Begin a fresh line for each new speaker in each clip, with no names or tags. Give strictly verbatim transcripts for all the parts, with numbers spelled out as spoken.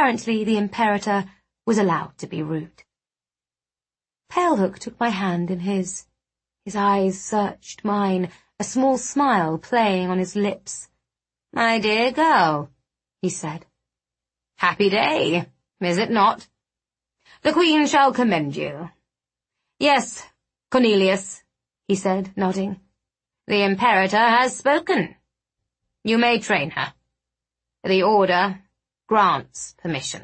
Apparently the Imperator was allowed to be rude. Palehook took my hand in his. His eyes searched mine, a small smile playing on his lips. "My dear girl," he said. "Happy day, is it not? The Queen shall commend you." "Yes, Cornelius," he said, nodding. "The Imperator has spoken. You may train her. The Order grants permission."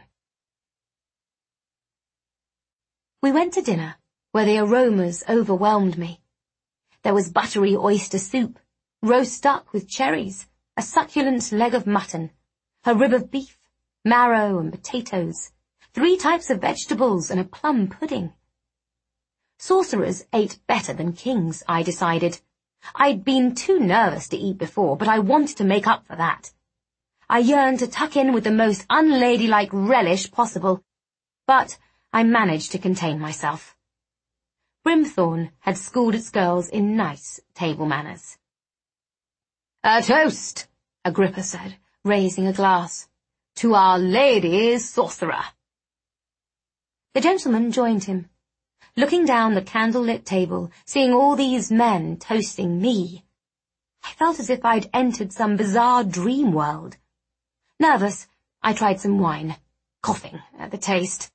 We went to dinner, where the aromas overwhelmed me. There was buttery oyster soup, roast duck with cherries, a succulent leg of mutton, a rib of beef, marrow and potatoes, three types of vegetables and a plum pudding. Sorcerers ate better than kings, I decided. I'd been too nervous to eat before, but I wanted to make up for that. I yearned to tuck in with the most unladylike relish possible, but I managed to contain myself. Brimthorn had schooled its girls in nice table manners. "A toast," Agrippa said, raising a glass, "to Our Lady Sorcerer." The gentleman joined him. Looking down the candle-lit table, seeing all these men toasting me, I felt as if I'd entered some bizarre dream world. Nervous, I tried some wine, coughing at the taste.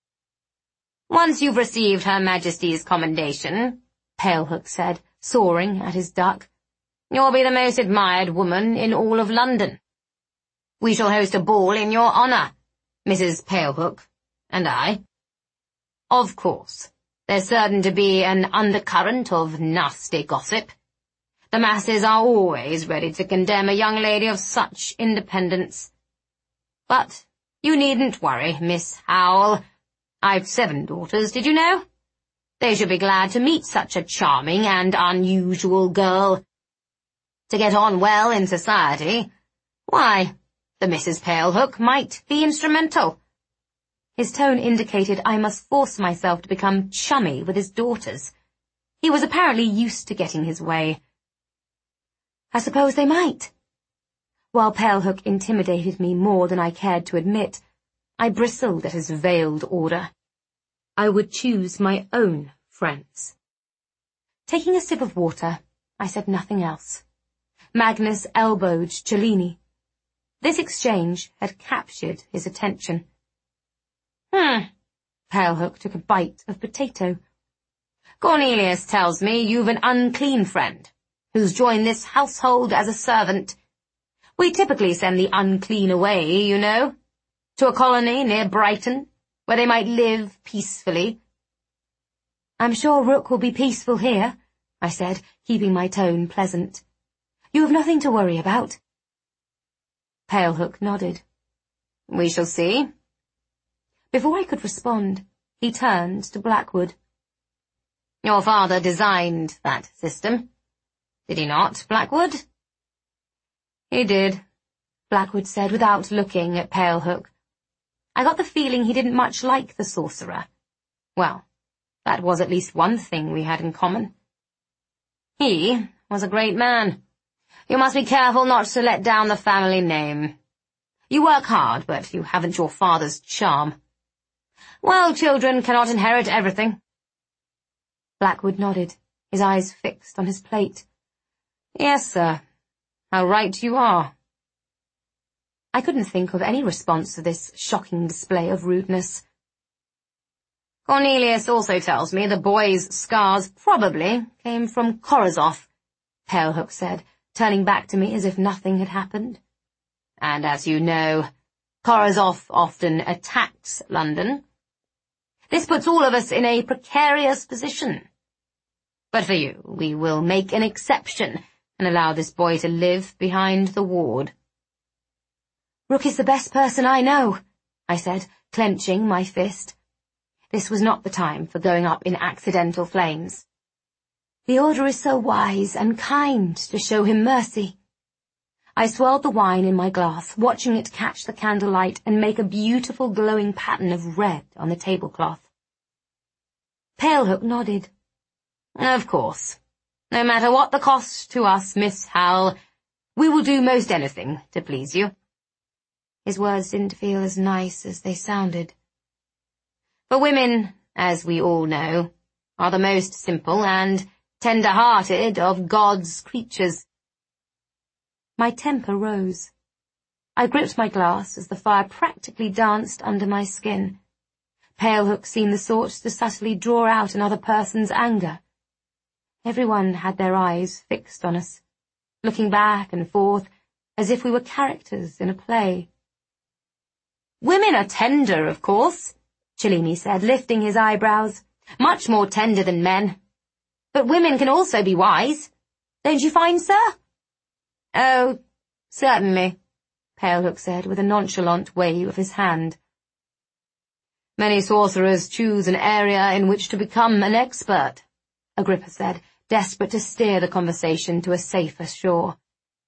"Once you've received Her Majesty's commendation," Palehook said, soaring at his duck, "you'll be the most admired woman in all of London. We shall host a ball in your honour, Missus Palehook and I. Of course, there's certain to be an undercurrent of nasty gossip. The masses are always ready to condemn a young lady of such independence. But you needn't worry, Miss Howell. I've seven daughters, did you know? They should be glad to meet such a charming and unusual girl. To get on well in society, why, the Missus Palehook might be instrumental." His tone indicated I must force myself to become chummy with his daughters. He was apparently used to getting his way. I suppose they might. While Palehook intimidated me more than I cared to admit, I bristled at his veiled order. I would choose my own friends. Taking a sip of water, I said nothing else. Magnus elbowed Cellini. This exchange had captured his attention. Hmm. Palehook took a bite of potato. "Cornelius tells me you've an unclean friend, who's joined this household as a servant. We typically send the unclean away, you know, to a colony near Brighton, where they might live peacefully." "I'm sure Rook will be peaceful here," I said, keeping my tone pleasant. "You have nothing to worry about." Palehook nodded. "We shall see." Before I could respond, he turned to Blackwood. "Your father designed that system, did he not, Blackwood?" "He did," Blackwood said without looking at Palehook. I got the feeling he didn't much like the sorcerer. Well, that was at least one thing we had in common. "He was a great man. You must be careful not to let down the family name. You work hard, but you haven't your father's charm. Well, children cannot inherit everything." Blackwood nodded, his eyes fixed on his plate. "Yes, sir. How right you are." I couldn't think of any response to this shocking display of rudeness. "Cornelius also tells me the boy's scars probably came from Korozoth," Palehook said, turning back to me as if nothing had happened. "And as you know, Korozoth often attacks London. This puts all of us in a precarious position. But for you, we will make an exception and allow this boy to live behind the ward." "Rook is the best person I know," I said, clenching my fist. This was not the time for going up in accidental flames. "The Order is so wise and kind to show him mercy." I swirled the wine in my glass, watching it catch the candlelight and make a beautiful glowing pattern of red on the tablecloth. Palehook nodded. "Of course. No matter what the cost to us, Miss Howell, we will do most anything to please you." His words didn't feel as nice as they sounded. For women, as we all know, are the most simple and tender-hearted of God's creatures. My temper rose. I gripped my glass as the fire practically danced under my skin. Palehook seemed the sort to subtly draw out another person's anger. Everyone had their eyes fixed on us, looking back and forth as if we were characters in a play. "Women are tender, of course," Cellini said, lifting his eyebrows. "Much more tender than men. But women can also be wise. Don't you find, sir?" "Oh, certainly," Palehook said, with a nonchalant wave of his hand. "Many sorcerers choose an area in which to become an expert," Agrippa said, desperate to steer the conversation to a safer shore.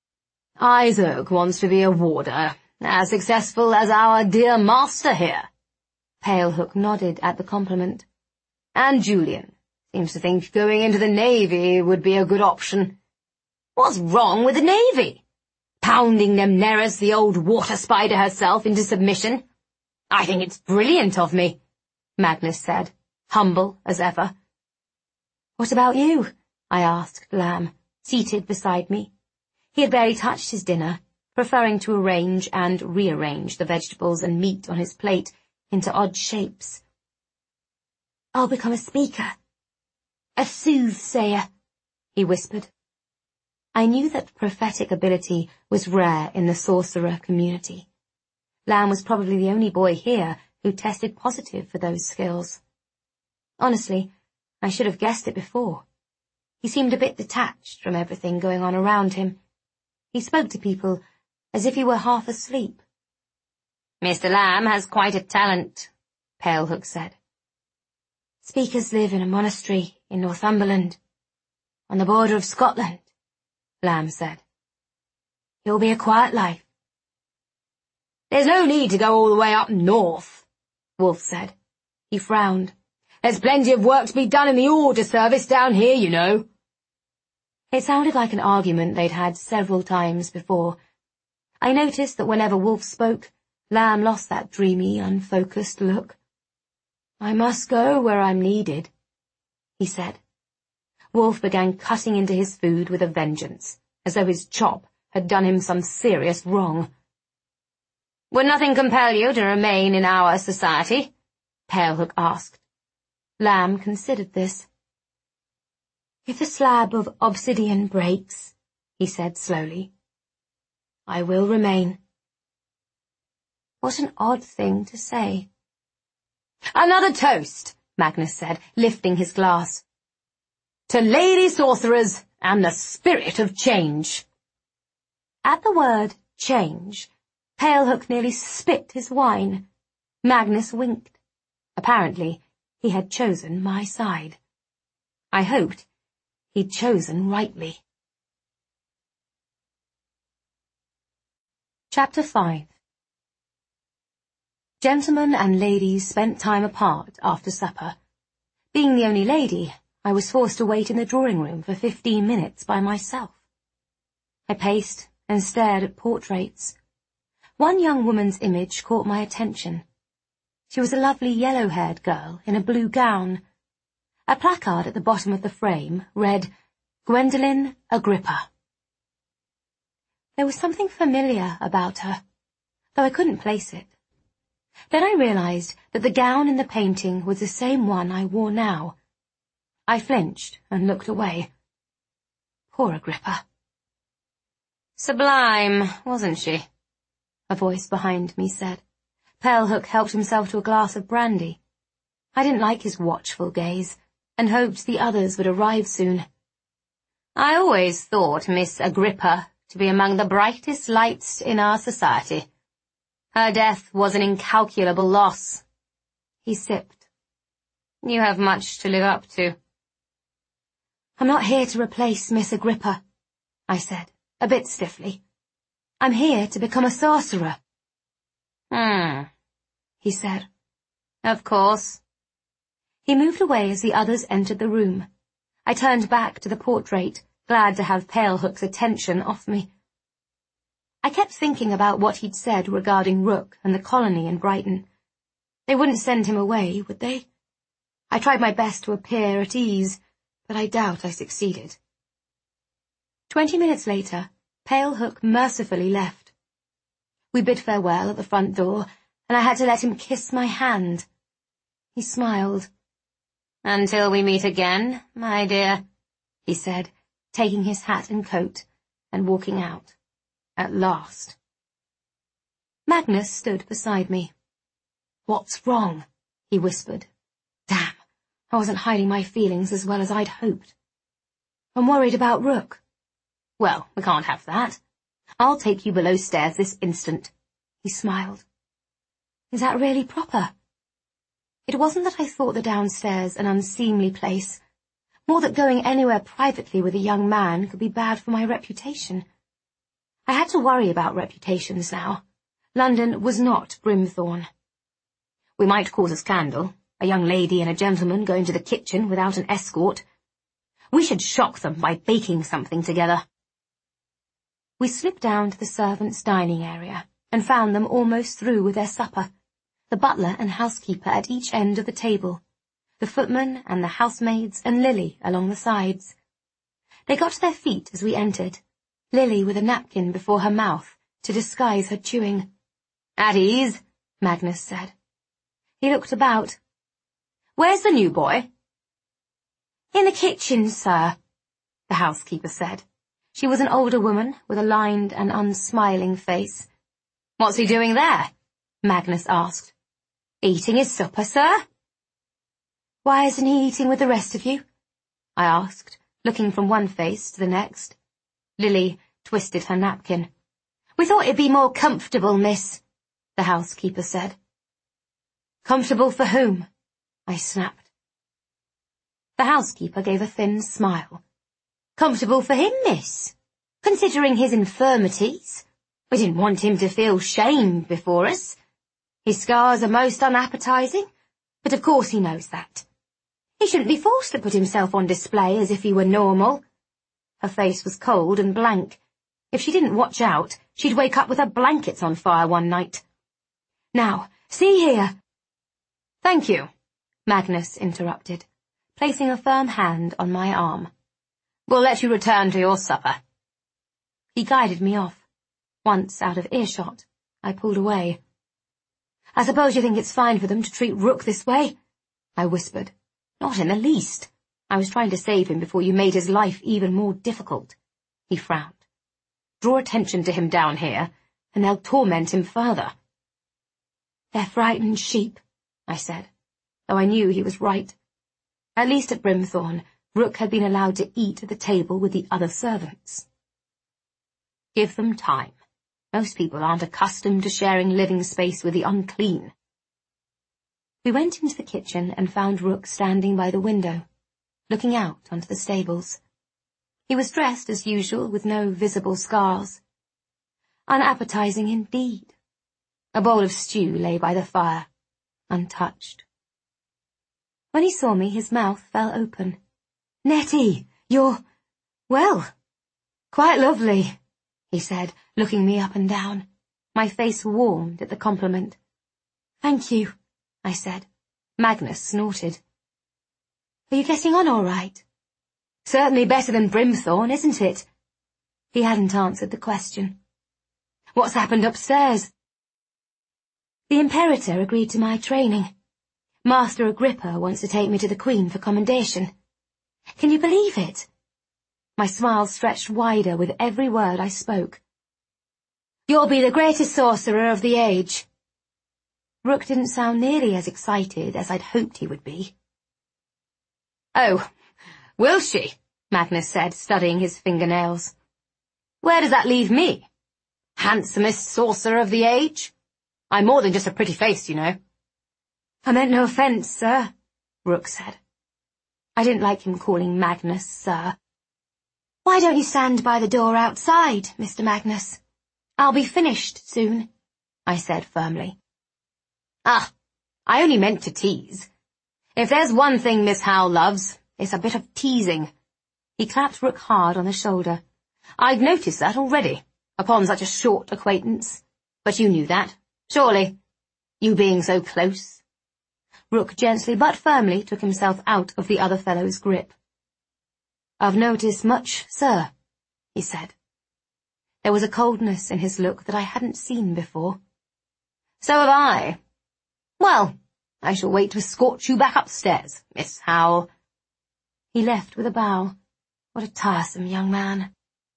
"Isaac wants to be a warder, as successful as our dear master here." Palehook nodded at the compliment. "And Julian seems to think going into the Navy would be a good option." "What's wrong with the Navy? Pounding Nemneris, the old water spider herself, into submission? I think it's brilliant of me," Magnus said, humble as ever. "What about you?" I asked Lamb, seated beside me. He had barely touched his dinner, preferring to arrange and rearrange the vegetables and meat on his plate into odd shapes. "I'll become a speaker. A soothsayer," he whispered. I knew that prophetic ability was rare in the sorcerer community. Lamb was probably the only boy here who tested positive for those skills. Honestly, I should have guessed it before. He seemed a bit detached from everything going on around him. He spoke to people as if he were half asleep. "Mister Lamb has quite a talent," Palehook said. "Speakers live in a monastery in Northumberland, on the border of Scotland," Lamb said. "It'll be a quiet life." "There's no need to go all the way up north," Wolf said. He frowned. "There's plenty of work to be done in the order service down here, you know." It sounded like an argument they'd had several times before. I noticed that whenever Wolf spoke, Lamb lost that dreamy, unfocused look. "I must go where I'm needed," he said. Wolf began cutting into his food with a vengeance, as though his chop had done him some serious wrong. "Would nothing compel you to remain in our society?" Palehook asked. Lamb considered this. "If the slab of obsidian breaks," he said slowly, "I will remain." What an odd thing to say. "Another toast," Magnus said, lifting his glass. "To lady sorcerers and the spirit of change." At the word change, Palehook nearly spit his wine. Magnus winked. Apparently, he had chosen my side. I hoped he'd chosen rightly. Chapter five. Gentlemen and ladies spent time apart after supper. Being the only lady, I was forced to wait in the drawing-room for fifteen minutes by myself. I paced and stared at portraits. One young woman's image caught my attention. She was a lovely yellow-haired girl in a blue gown. A placard at the bottom of the frame read, "Gwendolen Agrippa." There was something familiar about her, though I couldn't place it. Then I realized that the gown in the painting was the same one I wore now. I flinched and looked away. Poor Agrippa. "Sublime, wasn't she?" a voice behind me said. Palehook helped himself to a glass of brandy. I didn't like his watchful gaze, and hoped the others would arrive soon. "I always thought Miss Agrippa to be among the brightest lights in our society. Her death was an incalculable loss." He sipped. "You have much to live up to." "I'm not here to replace Miss Agrippa," I said, a bit stiffly. "I'm here to become a sorcerer." Hmm, he said. "Of course." He moved away as the others entered the room. I turned back to the portrait, glad to have Palehook's attention off me. I kept thinking about what he'd said regarding Rook and the colony in Brighton. They wouldn't send him away, would they? I tried my best to appear at ease, but I doubt I succeeded. Twenty minutes later, Pale Hook mercifully left. We bid farewell at the front door, and I had to let him kiss my hand. He smiled. "Until we meet again, my dear," he said, taking his hat and coat and walking out. At last. Magnus stood beside me. "What's wrong?" he whispered. Damn, I wasn't hiding my feelings as well as I'd hoped. "I'm worried about Rook." "Well, we can't have that. I'll take you below stairs this instant." He smiled. "Is that really proper?" It wasn't that I thought the downstairs an unseemly place, more that going anywhere privately with a young man could be bad for my reputation. I had to worry about reputations now. London was not Brimthorne. We might cause a scandal, a young lady and a gentleman going to the kitchen without an escort. We should shock them by baking something together. We slipped down to the servants' dining area and found them almost through with their supper, the butler and housekeeper at each end of the table, the footman and the housemaids and Lily along the sides. They got to their feet as we entered, Lily with a napkin before her mouth to disguise her chewing. "At ease," Magnus said. He looked about. "Where's the new boy?" "In the kitchen, sir," the housekeeper said. She was an older woman with a lined and unsmiling face. "What's he doing there?" Magnus asked. "Eating his supper, sir." "Why isn't he eating with the rest of you?" I asked, looking from one face to the next. Lily twisted her napkin. "We thought it'd be more comfortable, miss," the housekeeper said. "Comfortable for whom?" I snapped. The housekeeper gave a thin smile. "Comfortable for him, miss. Considering his infirmities, we didn't want him to feel shamed before us. His scars are most unappetizing, but of course he knows that. He shouldn't be forced to put himself on display as if he were normal." Her face was cold and blank. If she didn't watch out, she'd wake up with her blankets on fire one night. "Now, see here." "Thank you," Magnus interrupted, placing a firm hand on my arm. "We'll let you return to your supper." He guided me off. Once out of earshot, I pulled away. "I suppose you think it's fine for them to treat Rook this way?" I whispered. "Not in the least. I was trying to save him before you made his life even more difficult." He frowned. "Draw attention to him down here, and they'll torment him further." "They're frightened sheep," I said, though I knew he was right. At least at Brimthorne, Rook had been allowed to eat at the table with the other servants. "Give them time. Most people aren't accustomed to sharing living space with the unclean." We went into the kitchen and found Rook standing by the window, looking out onto the stables. He was dressed as usual with no visible scars. Unappetizing indeed. A bowl of stew lay by the fire, untouched. When he saw me, his mouth fell open. "Nettie, you're, well, quite lovely," he said, looking me up and down. My face warmed at the compliment. "Thank you," I said. Magnus snorted. "Are you getting on all right?" "Certainly better than Brimthorne, isn't it?" He hadn't answered the question. "What's happened upstairs?" "The Imperator agreed to my training. Master Agrippa wants to take me to the Queen for commendation. Can you believe it?" My smile stretched wider with every word I spoke. "You'll be the greatest sorcerer of the age." Rook didn't sound nearly as excited as I'd hoped he would be. "Oh, will she?" Magnus said, studying his fingernails. "Where does that leave me? Handsomest sorcerer of the age? I'm more than just a pretty face, you know." "I meant no offence, sir," Rook said. I didn't like him calling Magnus sir. "Why don't you stand by the door outside, Mister Magnus? I'll be finished soon," I said firmly. "Ah, I only meant to tease. If there's one thing Miss Howe loves, it's a bit of teasing." He clapped Rook hard on the shoulder. "I've noticed that already. upon such a short acquaintance. But you knew that, surely, you being so close. Rook gently but firmly took himself out of the other fellow's grip. I've noticed much, sir, he said. There was a coldness in his look that I hadn't seen before. So have I. Well, I shall wait to escort you back upstairs, Miss Howell. He left with a bow. What a tiresome young man.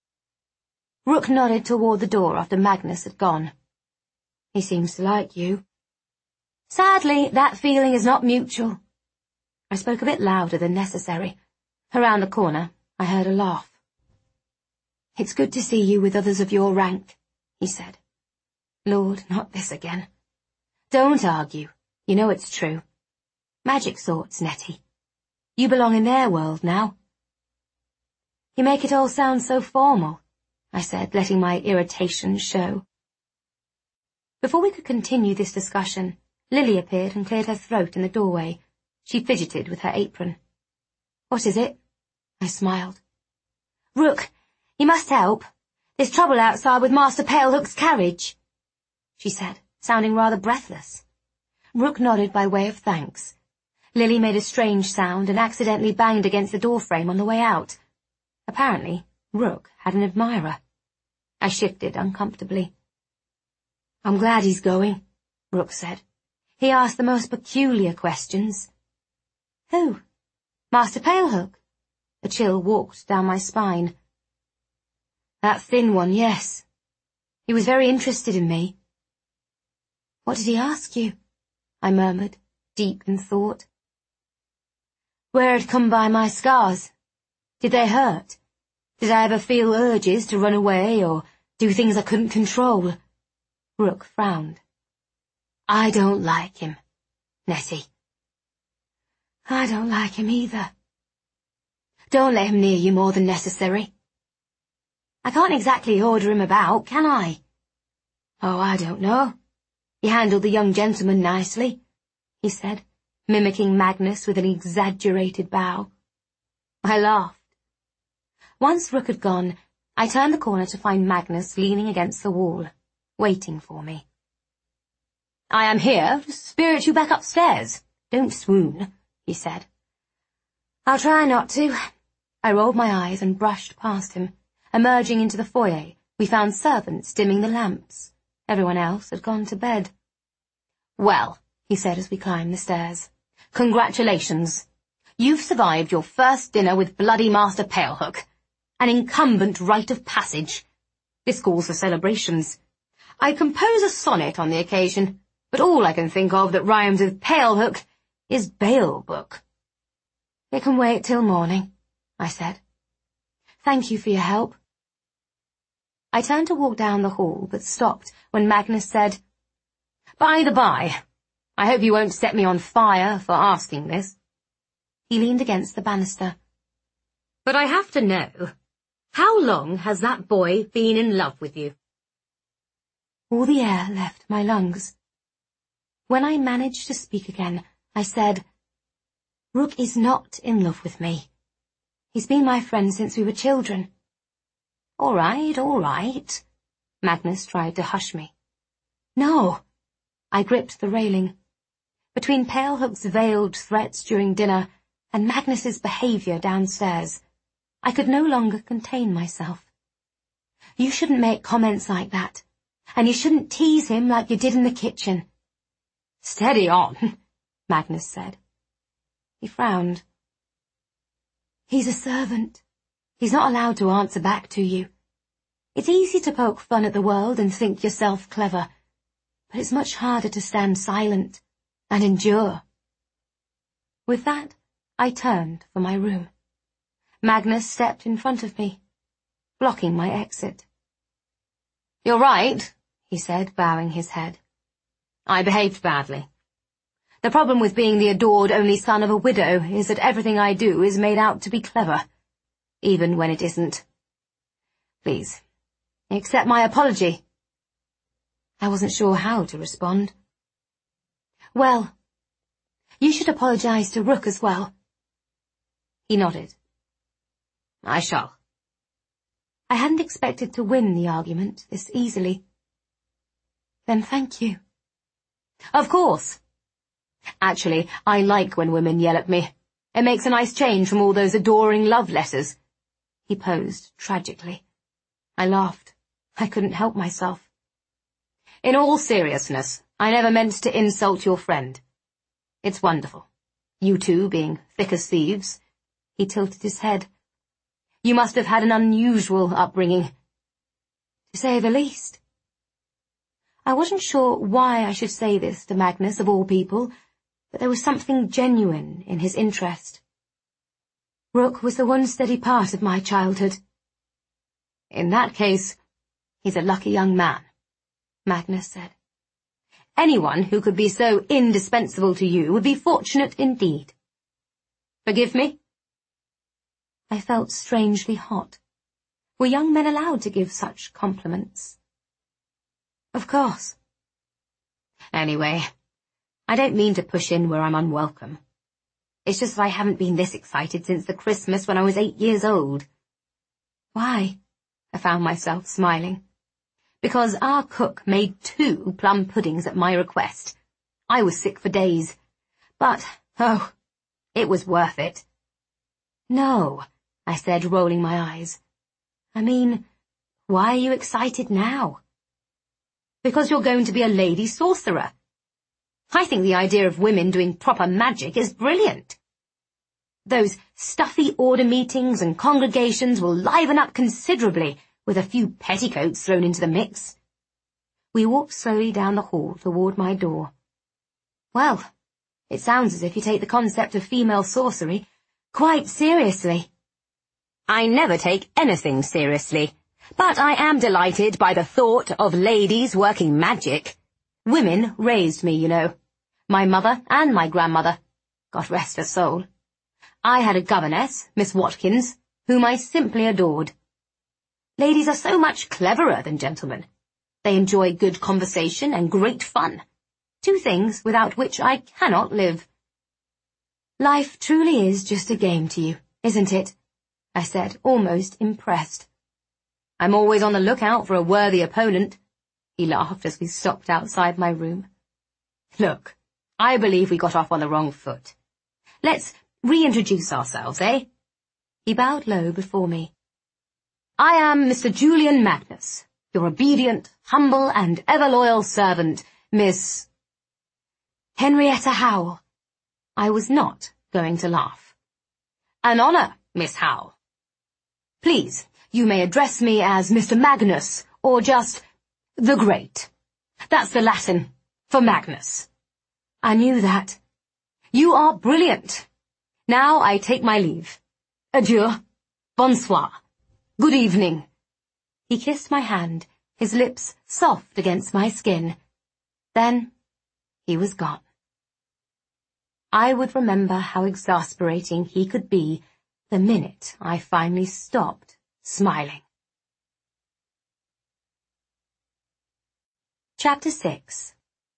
Rook nodded toward the door after Magnus had gone. He seems to like you. Sadly, that feeling is not mutual. I spoke a bit louder than necessary. Around the corner, I heard a laugh. It's good to see you with others of your rank, he said. Lord, not this again. Don't argue. You know it's true. Magic sorts, Nettie. You belong in their world now. You make it all sound so formal, I said, letting my irritation show. Before we could continue this discussion, Lily appeared and cleared her throat in the doorway. She fidgeted with her apron. What is it? I smiled. Rook, you must help. There's trouble outside with Master Palehook's carriage, she said, sounding rather breathless. Rook nodded by way of thanks. Lily made a strange sound and accidentally banged against the doorframe on the way out. Apparently, Rook had an admirer. I shifted uncomfortably. I'm glad he's going, Rook said. He asked the most peculiar questions. Who? Master Palehook? A chill walked down my spine. That thin one, yes. He was very interested in me. What did he ask you? I murmured, deep in thought. Where I'd come by my scars. Did they hurt? Did I ever feel urges to run away or do things I couldn't control? Rook frowned. I don't like him, Nettie. I don't like him either. Don't let him near you more than necessary. I can't exactly order him about, can I? Oh, I don't know. He handled the young gentleman nicely, he said, mimicking Magnus with an exaggerated bow. I laughed. Once Rook had gone, I turned the corner to find Magnus leaning against the wall, waiting for me. I am here to spirit you back upstairs. Don't swoon, he said. I'll try not to. I rolled my eyes and brushed past him. Emerging into the foyer, we found servants dimming the lamps. Everyone else had gone to bed. Well, he said as we climbed the stairs, congratulations. You've survived your first dinner with bloody Master Palehook. An incumbent rite of passage. This calls for celebrations. I compose a sonnet on the occasion, but all I can think of that rhymes with Palehook is Bail Book. It can wait till morning, I said. Thank you for your help. I turned to walk down the hall, but stopped when Magnus said, By the by, I hope you won't set me on fire for asking this. He leaned against the banister. But I have to know, how long has that boy been in love with you? All the air left my lungs. When I managed to speak again, I said, Rook is not in love with me. He's been my friend since we were children. All right, all right. Magnus tried to hush me. No. I gripped the railing. Between Palehook's veiled threats during dinner and Magnus's behaviour downstairs, I could no longer contain myself. You shouldn't make comments like that, and you shouldn't tease him like you did in the kitchen. Steady on, Magnus said. He frowned. He's a servant. He's not allowed to answer back to you. It's easy to poke fun at the world and think yourself clever, but it's much harder to stand silent and endure. With that, I turned for my room. Magnus stepped in front of me, blocking my exit. You're right, he said, bowing his head. I behaved badly. The problem with being the adored only son of a widow is that everything I do is made out to be clever, even when it isn't. Please, accept my apology. I wasn't sure how to respond. Well, you should apologize to Rook as well. He nodded. I shall. I hadn't expected to win the argument this easily. Then thank you. Of course. Actually, I like when women yell at me. It makes a nice change from all those adoring love letters. He posed tragically. I laughed. I couldn't help myself. In all seriousness, I never meant to insult your friend. It's wonderful. You two being thick as thieves. He tilted his head. You must have had an unusual upbringing, to say the least. I wasn't sure why I should say this to Magnus of all people, but there was something genuine in his interest. Rook was the one steady part of my childhood. In that case, he's a lucky young man, Magnus said. Anyone who could be so indispensable to you would be fortunate indeed. Forgive me? I felt strangely hot. Were young men allowed to give such compliments? Of course. Anyway, I don't mean to push in where I'm unwelcome. It's just that I haven't been this excited since the Christmas when I was eight years old. Why? I found myself smiling. Because our cook made two plum puddings at my request. I was sick for days. But, oh, it was worth it. No, I said, rolling my eyes. I mean, why are you excited now? Because you're going to be a lady sorcerer. I think the idea of women doing proper magic is brilliant. Those stuffy order meetings and congregations will liven up considerably with a few petticoats thrown into the mix. We walked slowly down the hall toward my door. Well, it sounds as if you take the concept of female sorcery quite seriously. I never take anything seriously, but I am delighted by the thought of ladies working magic. Women raised me, you know. My mother and my grandmother. God rest her soul. I had a governess, Miss Watkins, whom I simply adored. Ladies are so much cleverer than gentlemen. They enjoy good conversation and great fun. Two things without which I cannot live. Life truly is just a game to you, isn't it? I said, almost impressed. I'm always on the lookout for a worthy opponent. He laughed as we stopped outside my room. Look, I believe we got off on the wrong foot. Let's reintroduce ourselves, eh? He bowed low before me. I am Mister Julian Magnus, your obedient, humble, and ever-loyal servant, Miss Henrietta Howell. I was not going to laugh. An honour, Miss Howell. Please, you may address me as Mister Magnus, or just the Great. That's the Latin for Magnus. I knew that. You are brilliant. Now I take my leave. Adieu. Bonsoir. Good evening. He kissed my hand, his lips soft against my skin. Then he was gone. I would remember how exasperating he could be the minute I finally stopped smiling. Chapter six.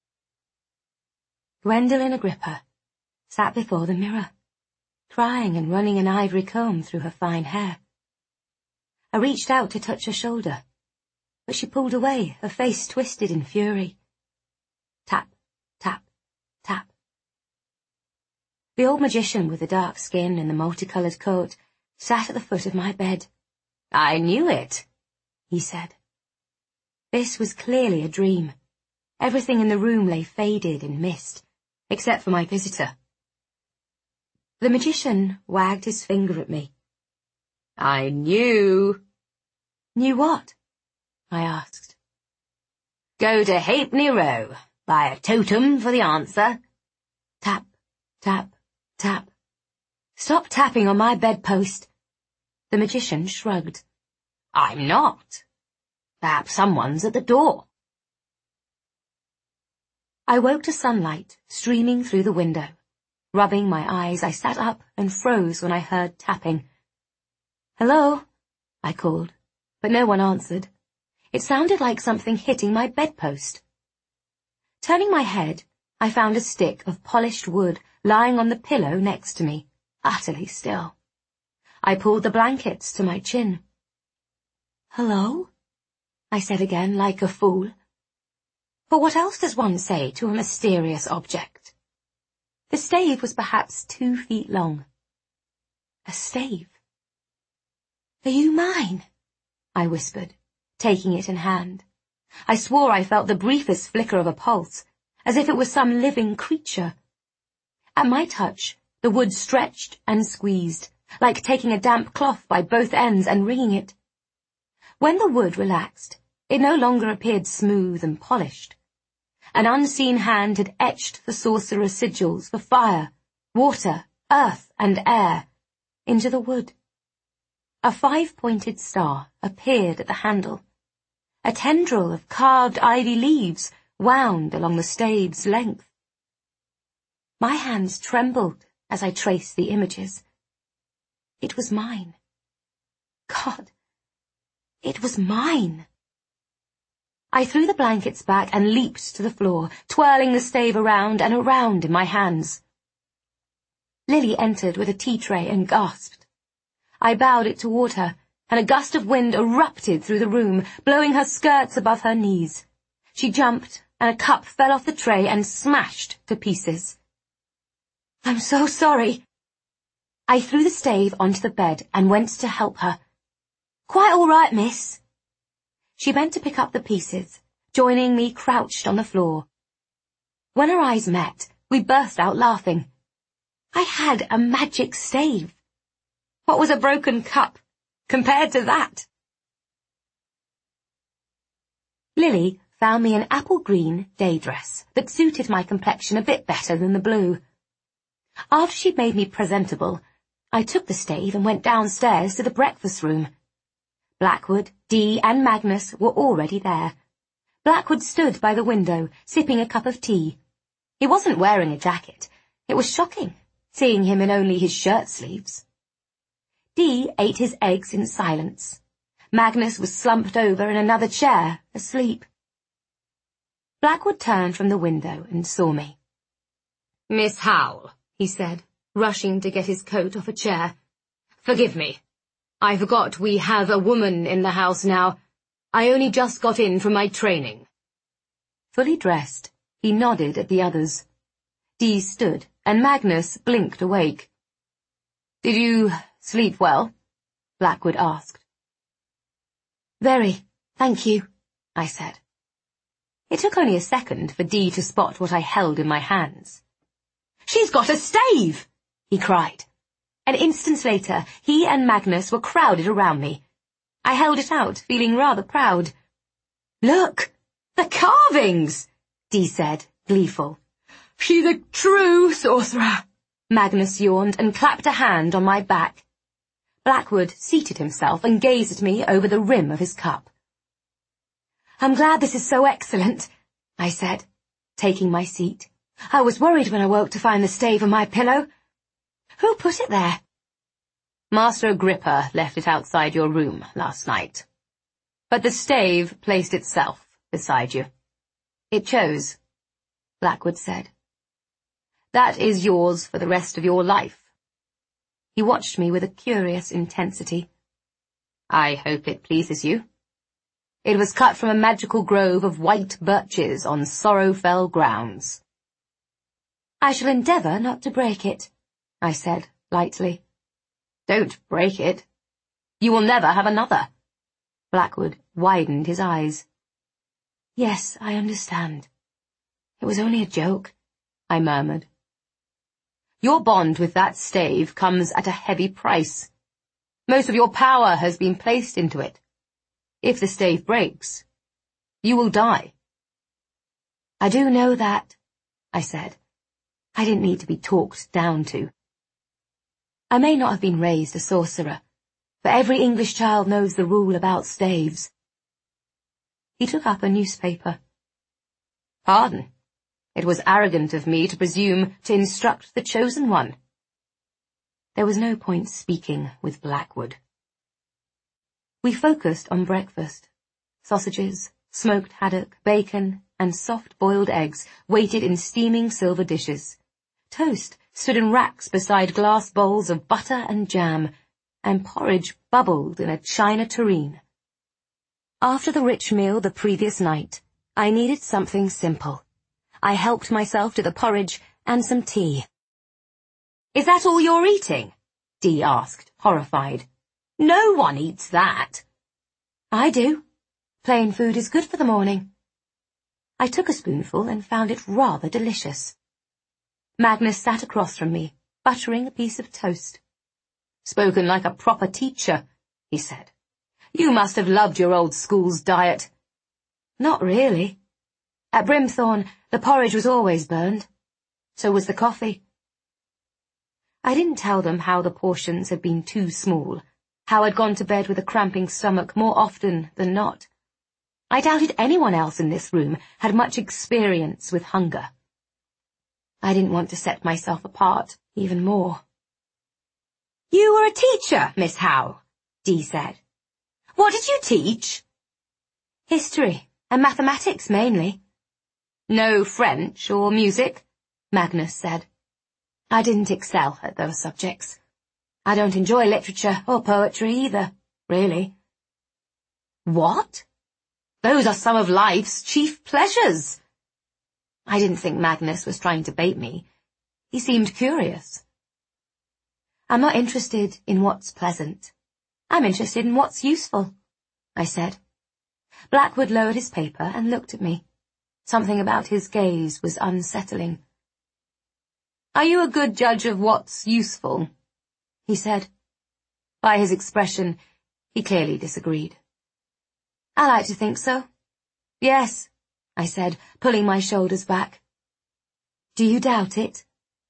Gwendolen Agrippa sat before the mirror, crying and running an ivory comb through her fine hair. I reached out to touch her shoulder, but she pulled away, her face twisted in fury. Tap, tap, tap. The old magician with the dark skin and the multicoloured coat sat at the foot of my bed. I knew it, he said. This was clearly a dream. Everything in the room lay faded in mist, except for my visitor. The magician wagged his finger at me. I knew. Knew what? I asked. Go to Halfpenny Row, buy a totem for the answer. Tap, tap, tap. Stop tapping on my bedpost. The magician shrugged. I'm not. Perhaps someone's at the door. I woke to sunlight streaming through the window. Rubbing my eyes, I sat up and froze when I heard tapping. Hello, I called, but no one answered. It sounded like something hitting my bedpost. Turning my head, I found a stick of polished wood lying on the pillow next to me, utterly still. I pulled the blankets to my chin. Hello? I said again, like a fool. For what else does one say to a mysterious object? The stave was perhaps two feet long. A stave. Are you mine? I whispered, taking it in hand. I swore I felt the briefest flicker of a pulse, as if it was some living creature. At my touch, the wood stretched and squeezed, like taking a damp cloth by both ends and wringing it. When the wood relaxed, it no longer appeared smooth and polished. An unseen hand had etched the sorcerer's sigils for fire, water, earth, and air into the wood. A five-pointed star appeared at the handle. A tendril of carved ivy leaves wound along the stave's length. My hands trembled as I traced the images. It was mine. God, it was mine. I threw the blankets back and leaped to the floor, twirling the stave around and around in my hands. Lily entered with a tea tray and gasped. I bowed it toward her, and a gust of wind erupted through the room, blowing her skirts above her knees. She jumped, and a cup fell off the tray and smashed to pieces. I'm so sorry. I threw the stave onto the bed and went to help her. Quite all right, miss. She bent to pick up the pieces, joining me crouched on the floor. When our eyes met, we burst out laughing. I had a magic stave. What was a broken cup compared to that? Lily found me an apple-green day dress that suited my complexion a bit better than the blue. After she'd made me presentable, I took the stave and went downstairs to the breakfast room. Blackwood, Dee, and Magnus were already there. Blackwood stood by the window, sipping a cup of tea. He wasn't wearing a jacket. It was shocking, seeing him in only his shirt sleeves. Dee ate his eggs in silence. Magnus was slumped over in another chair, asleep. Blackwood turned from the window and saw me. Miss Howell, he said, rushing to get his coat off a chair. Forgive me. I forgot we have a woman in the house now. I only just got in from my training. Fully dressed, he nodded at the others. Dee stood, and Magnus blinked awake. Did you sleep well? Blackwood asked. Very, thank you, I said. It took only a second for Dee to spot what I held in my hands. She's got a stave! He cried. An instant later, he and Magnus were crowded around me. I held it out, feeling rather proud. Look, the carvings, Dee said, gleeful. She's a true sorcerer. Magnus yawned and clapped a hand on my back. Blackwood seated himself and gazed at me over the rim of his cup. I'm glad this is so excellent, I said, taking my seat. I was worried when I woke to find the stave on my pillow. Who put it there? Master Agrippa left it outside your room last night. But the stave placed itself beside you. It chose, Blackwood said. That is yours for the rest of your life. He watched me with a curious intensity. I hope it pleases you. It was cut from a magical grove of white birches on Sorrowfell grounds. I shall endeavour not to break it, I said lightly. Don't break it. You will never have another. Blackwood widened his eyes. Yes, I understand. It was only a joke, I murmured. Your bond with that stave comes at a heavy price. Most of your power has been placed into it. If the stave breaks, you will die. I do know that, I said. I didn't need to be talked down to. I may not have been raised a sorcerer, but every English child knows the rule about staves. He took up a newspaper. Pardon. It was arrogant of me to presume to instruct the chosen one. There was no point speaking with Blackwood. We focused on breakfast. Sausages, smoked haddock, bacon, and soft-boiled eggs waited in steaming silver dishes. Toast stood in racks beside glass bowls of butter and jam, and porridge bubbled in a china tureen. After the rich meal the previous night, I needed something simple. I helped myself to the porridge and some tea. "Is that all you're eating?" Dee asked, horrified. "No one eats that." "I do. Plain food is good for the morning." I took a spoonful and found it rather delicious. Magnus sat across from me, buttering a piece of toast. "Spoken like a proper teacher," he said. "You must have loved your old school's diet." "Not really. At Brimthorn, the porridge was always burned. So was the coffee." I didn't tell them how the portions had been too small, how I'd gone to bed with a cramping stomach more often than not. I doubted anyone else in this room had much experience with hunger. I didn't want to set myself apart even more. "You were a teacher, Miss Howe," Dee said. "What did you teach?" "History and mathematics, mainly." "No French or music?" Magnus said. "I didn't excel at those subjects. I don't enjoy literature or poetry either, really." "What? Those are some of life's chief pleasures." I didn't think Magnus was trying to bait me. He seemed curious. "I'm not interested in what's pleasant. I'm interested in what's useful," I said. Blackwood lowered his paper and looked at me. Something about his gaze was unsettling. "Are you a good judge of what's useful?" he said. By his expression, he clearly disagreed. "I like to think so." "Yes," I said, pulling my shoulders back. "Do you doubt it?"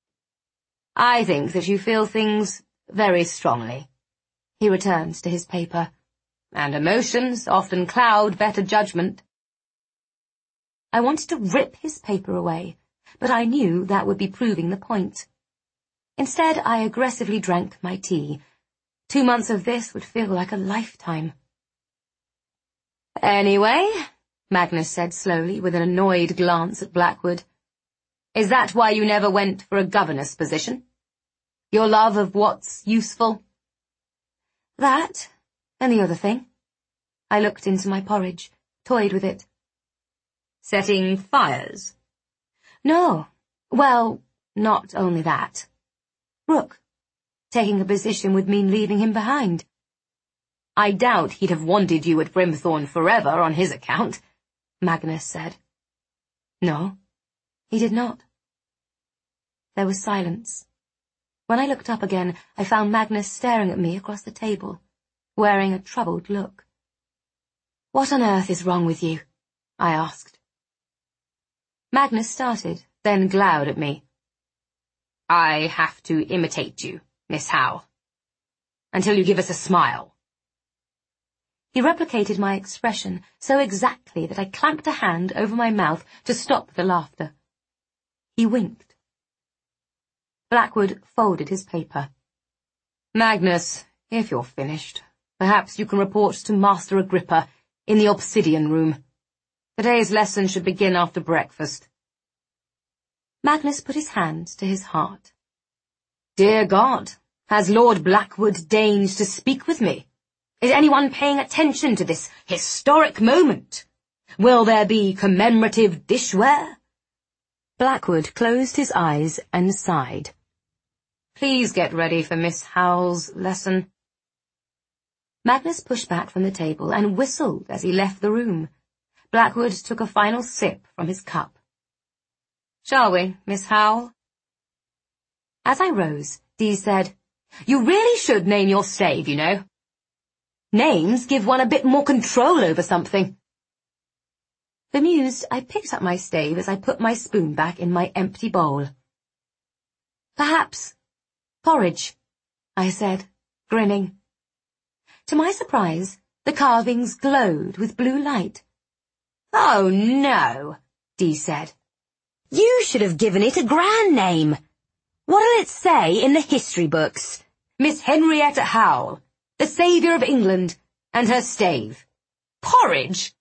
"I think that you feel things very strongly," he returns to his paper, "and emotions often cloud better judgment." I wanted to rip his paper away, but I knew that would be proving the point. Instead, I aggressively drank my tea. Two months of this would feel like a lifetime. "Anyway," Magnus said slowly, with an annoyed glance at Blackwood, "is that why you never went for a governess position? Your love of what's useful?" "That, and the other thing." I looked into my porridge, toyed with it. "Setting fires?" "No. Well, not only that. Rook. Taking a position would mean leaving him behind." "I doubt he'd have wanted you at Brimthorn forever on his account," Magnus said. "No, he did not." There was silence. When I looked up again, I found Magnus staring at me across the table, wearing a troubled look. "What on earth is wrong with you?" I asked. Magnus started, then glowered at me. "I have to imitate you, Miss Howe, until you give us a smile." He replicated my expression so exactly that I clamped a hand over my mouth to stop the laughter. He winked. Blackwood folded his paper. "Magnus, if you're finished, perhaps you can report to Master Agrippa in the obsidian room. Today's lesson should begin after breakfast." Magnus put his hand to his heart. "Dear God, has Lord Blackwood deigned to speak with me? Is anyone paying attention to this historic moment? Will there be commemorative dishware?" Blackwood closed his eyes and sighed. "Please get ready for Miss Howe's lesson." Magnus pushed back from the table and whistled as he left the room. Blackwood took a final sip from his cup. "Shall we, Miss Howe?" As I rose, Dee said, "You really should name your stave, you know. Names give one a bit more control over something." Bemused, I picked up my stave as I put my spoon back in my empty bowl. "Perhaps porridge," I said, grinning. To my surprise, the carvings glowed with blue light. "Oh, no," Dee said. "You should have given it a grand name. What'll it say in the history books? Miss Henrietta Howe, the saviour of England, and her stave. Porridge!"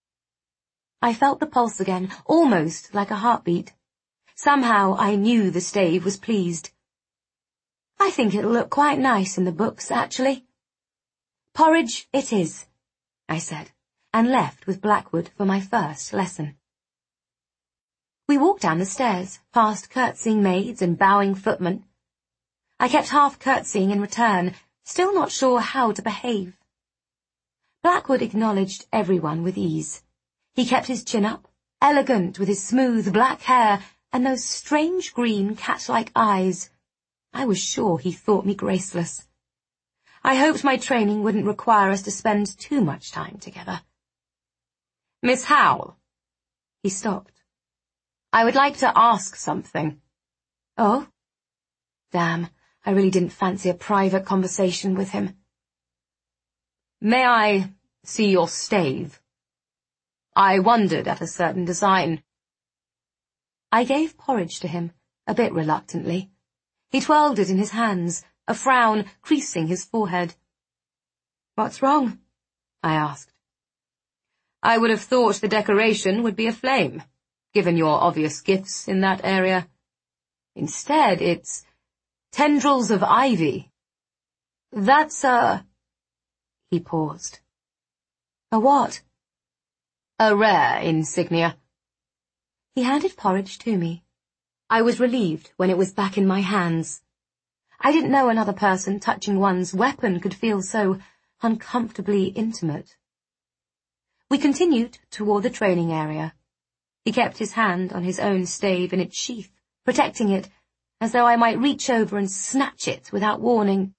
I felt the pulse again, almost like a heartbeat. Somehow I knew the stave was pleased. "I think it'll look quite nice in the books, actually." "Porridge it is," I said, and left with Blackwood for my first lesson. We walked down the stairs, past curtsying maids and bowing footmen. I kept half curtsying in return, still not sure how to behave. Blackwood acknowledged everyone with ease. He kept his chin up, elegant with his smooth black hair and those strange green cat-like eyes. I was sure he thought me graceless. I hoped my training wouldn't require us to spend too much time together. "Miss Howell." He stopped. "I would like to ask something." "Oh?" Damn, I really didn't fancy a private conversation with him. "May I see your stave? I wondered at a certain design." I gave porridge to him, a bit reluctantly. He twirled it in his hands, a frown creasing his forehead. "What's wrong?" I asked. "I would have thought the decoration would be a flame, given your obvious gifts in that area. Instead, it's tendrils of ivy. That's a—" He paused. "A what?" "A rare insignia." He handed porridge to me. I was relieved when it was back in my hands. I didn't know another person touching one's weapon could feel so uncomfortably intimate. We continued toward the training area. He kept his hand on his own stave in its sheath, protecting it, as though I might reach over and snatch it without warning.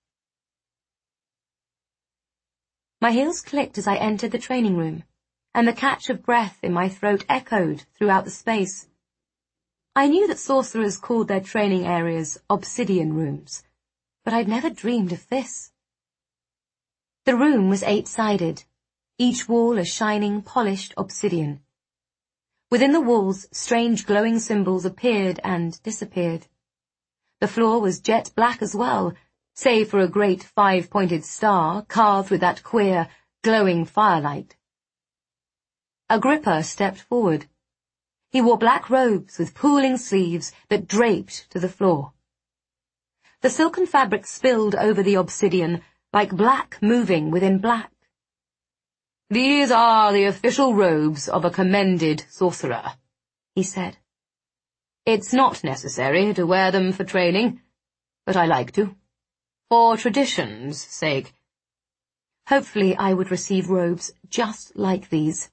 My heels clicked as I entered the training room, and the catch of breath in my throat echoed throughout the space. I knew that sorcerers called their training areas obsidian rooms, but I'd never dreamed of this. The room was eight-sided, each wall a shining, polished obsidian. Within the walls, strange glowing symbols appeared and disappeared. The floor was jet black as well, save for a great five-pointed star carved with that queer, glowing firelight. Agrippa stepped forward. He wore black robes with pooling sleeves that draped to the floor. The silken fabric spilled over the obsidian, like black moving within black. "These are the official robes of a commended sorcerer," he said. "It's not necessary to wear them for training, but I like to. For tradition's sake." Hopefully I would receive robes just like these.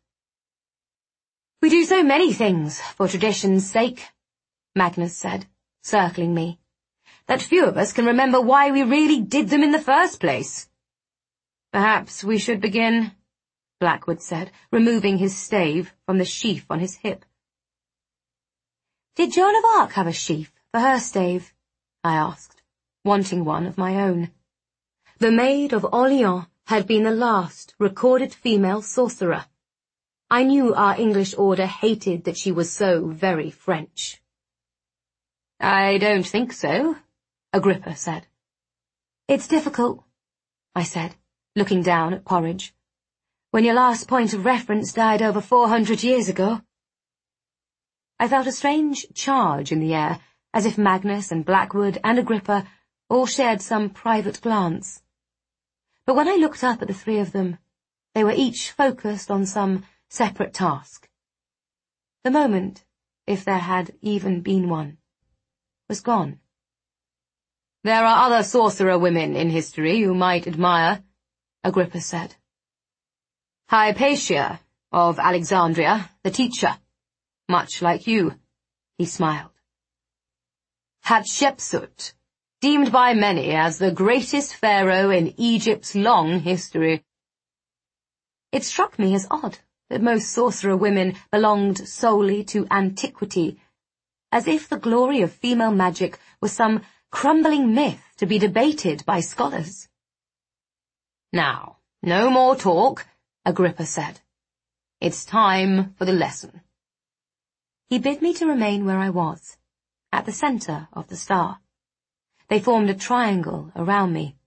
"We do so many things for tradition's sake," Magnus said, circling me, "that few of us can remember why we really did them in the first place." "Perhaps we should begin," Blackwood said, removing his stave from the sheath on his hip. "Did Joan of Arc have a sheath for her stave?" I asked, wanting one of my own. The Maid of Orleans had been the last recorded female sorcerer. I knew our English order hated that she was so very French. "I don't think so," Agrippa said. "It's difficult," I said, looking down at porridge, "when your last point of reference died over four hundred years ago." I felt a strange charge in the air, as if Magnus and Blackwood and Agrippa all shared some private glance. But when I looked up at the three of them, they were each focused on some separate task. The moment, if there had even been one, was gone. "There are other sorcerer women in history you might admire," Agrippa said. "Hypatia of Alexandria, the teacher, much like you," he smiled. "Hatshepsut, deemed by many as the greatest pharaoh in Egypt's long history." It struck me as odd that most sorcerer women belonged solely to antiquity, as if the glory of female magic was some crumbling myth to be debated by scholars. "Now, no more talk," Agrippa said. "It's time for the lesson." He bid me to remain where I was, at the center of the star. They formed a triangle around me.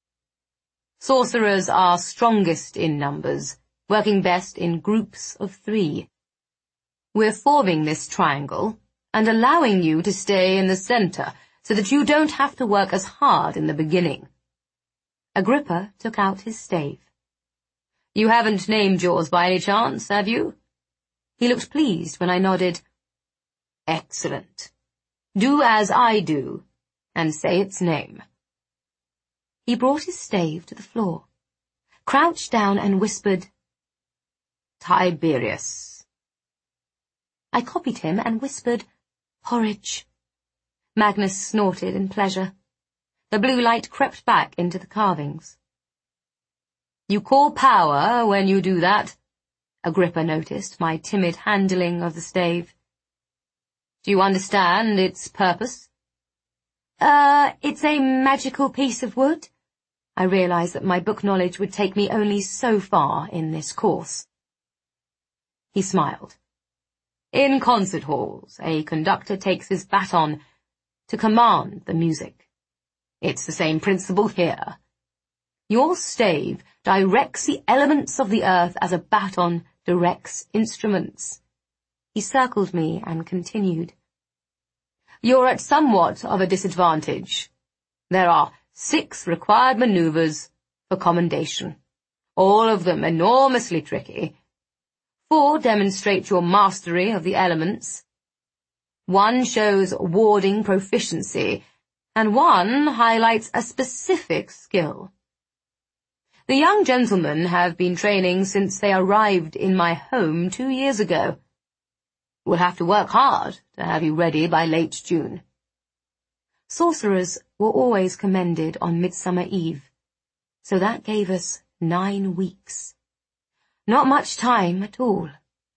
"Sorcerers are strongest in numbers, working best in groups of three. We're forming this triangle and allowing you to stay in the center so that you don't have to work as hard in the beginning." Agrippa took out his stave. You haven't named yours by any chance, have you? He looked pleased when I nodded. Excellent. Do as I do, and say its name. He brought his stave to the floor, crouched down and whispered, Tiberius. I copied him and whispered, Porridge. Magnus snorted in pleasure. The blue light crept back into the carvings. You call power when you do that, Agrippa noticed my timid handling of the stave. Do you understand its purpose? Uh, it's a magical piece of wood. I realized that my book knowledge would take me only so far in this course. He smiled. In concert halls, a conductor takes his baton to command the music. It's the same principle here. Your stave directs the elements of the earth as a baton directs instruments. He circled me and continued. You're at somewhat of a disadvantage. There are six required maneuvers for commendation, all of them enormously tricky. Four demonstrate your mastery of the elements. One shows warding proficiency, and one highlights a specific skill. The young gentlemen have been training since they arrived in my home two years ago. We'll have to work hard to have you ready by late June. Sorcerers were always commended on Midsummer Eve, so that gave us nine weeks. Not much time at all.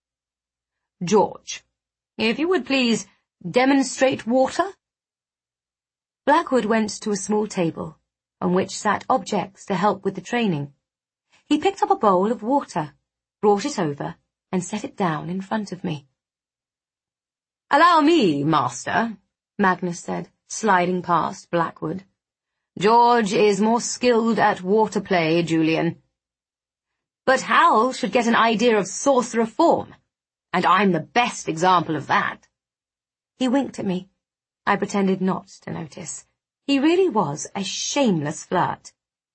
George, if you would please demonstrate water? Blackwood went to a small table, on which sat objects to help with the training. He picked up a bowl of water, brought it over, and set it down in front of me. Allow me, master, Magnus said, sliding past Blackwood. George is more skilled at water play, Julian. But Hal should get an idea of sorcerer form, and I'm the best example of that. He winked at me. I pretended not to notice. He really was a shameless flirt.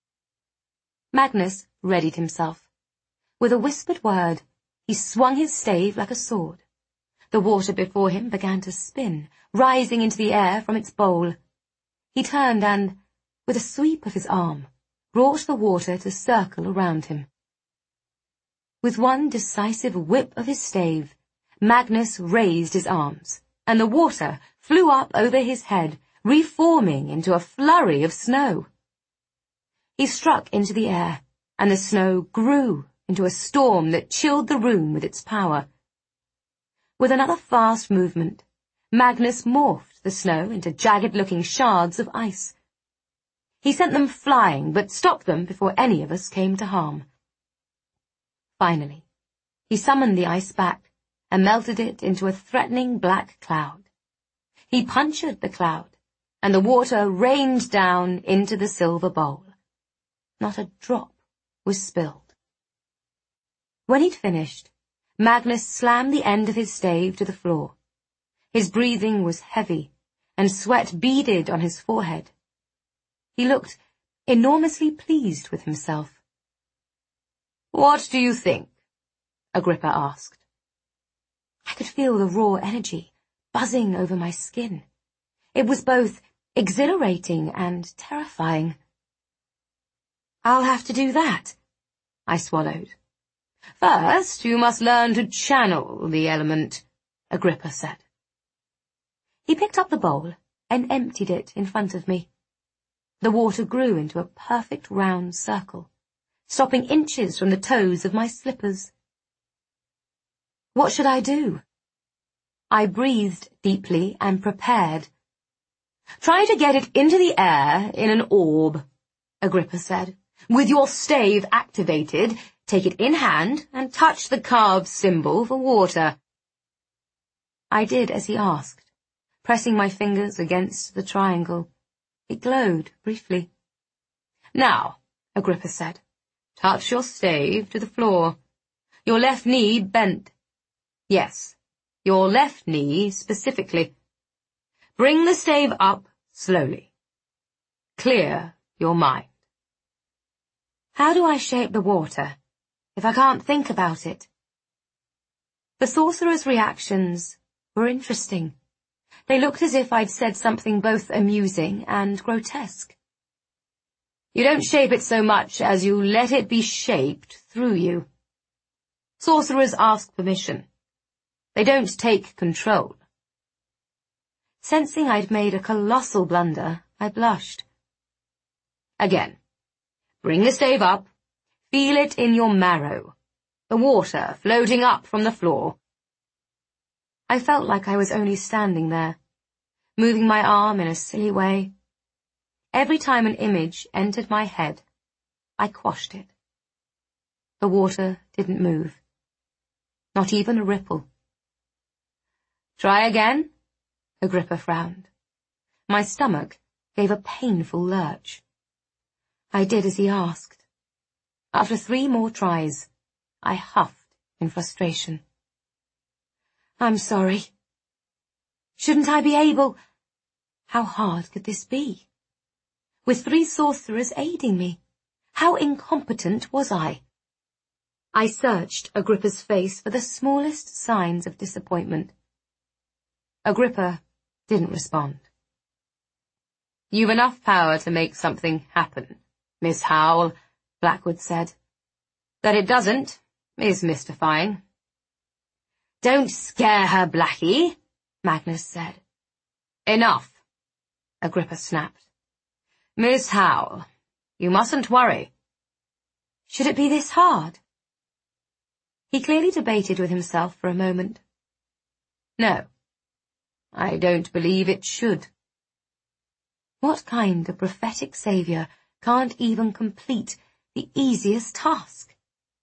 Magnus readied himself. With a whispered word, he swung his stave like a sword. The water before him began to spin, rising into the air from its bowl. He turned and, with a sweep of his arm, brought the water to circle around him. With one decisive whip of his stave, Magnus raised his arms, and the water flew up over his head, reforming into a flurry of snow. He struck into the air, and the snow grew into a storm that chilled the room with its power. With another fast movement, Magnus morphed the snow into jagged-looking shards of ice. He sent them flying, but stopped them before any of us came to harm. Finally, he summoned the ice back and melted it into a threatening black cloud. He punctured the cloud, and the water rained down into the silver bowl. Not a drop was spilled. When he'd finished, Magnus slammed the end of his stave to the floor. His breathing was heavy, and sweat beaded on his forehead. He looked enormously pleased with himself. What do you think? Agrippa asked. I could feel the raw energy buzzing over my skin. It was both exhilarating and terrifying. I'll have to do that, I swallowed. First, you must learn to channel the element, Agrippa said. He picked up the bowl and emptied it in front of me. The water grew into a perfect round circle, stopping inches from the toes of my slippers. What should I do? I breathed deeply and prepared. Try to get it into the air in an orb, Agrippa said. With your stave activated, take it in hand and touch the carved symbol for water. I did as he asked, pressing my fingers against the triangle. It glowed briefly. Now, Agrippa said, touch your stave to the floor. Your left knee bent. Yes, your left knee specifically. Bring the stave up slowly. Clear your mind. How do I shape the water? if I can't think about it? The sorcerer's reactions were interesting. They looked as if I'd said something both amusing and grotesque. You don't shape it so much as you let it be shaped through you. Sorcerers ask permission. They don't take control. Sensing I'd made a colossal blunder, I blushed. Again, bring the stave up. Feel it in your marrow. The water floating up from the floor. I felt like I was only standing there, moving my arm in a silly way. Every time an image entered my head, I quashed it. The water didn't move. Not even a ripple. Try again? Agrippa frowned. My stomach gave a painful lurch. I did as he asked. After three more tries, I huffed in frustration. I'm sorry. Shouldn't I be able... How hard could this be? With three sorcerers aiding me, how incompetent was I? I searched Agrippa's face for the smallest signs of disappointment. Agrippa didn't respond. You've enough power to make something happen, Miss Howell, Blackwood said. That it doesn't is mystifying. Don't scare her, Blackie, Magnus said. Enough, Agrippa snapped. Miss Howell, you mustn't worry. Should it be this hard? He clearly debated with himself for a moment. No, I don't believe it should. What kind of prophetic saviour can't even complete the easiest task?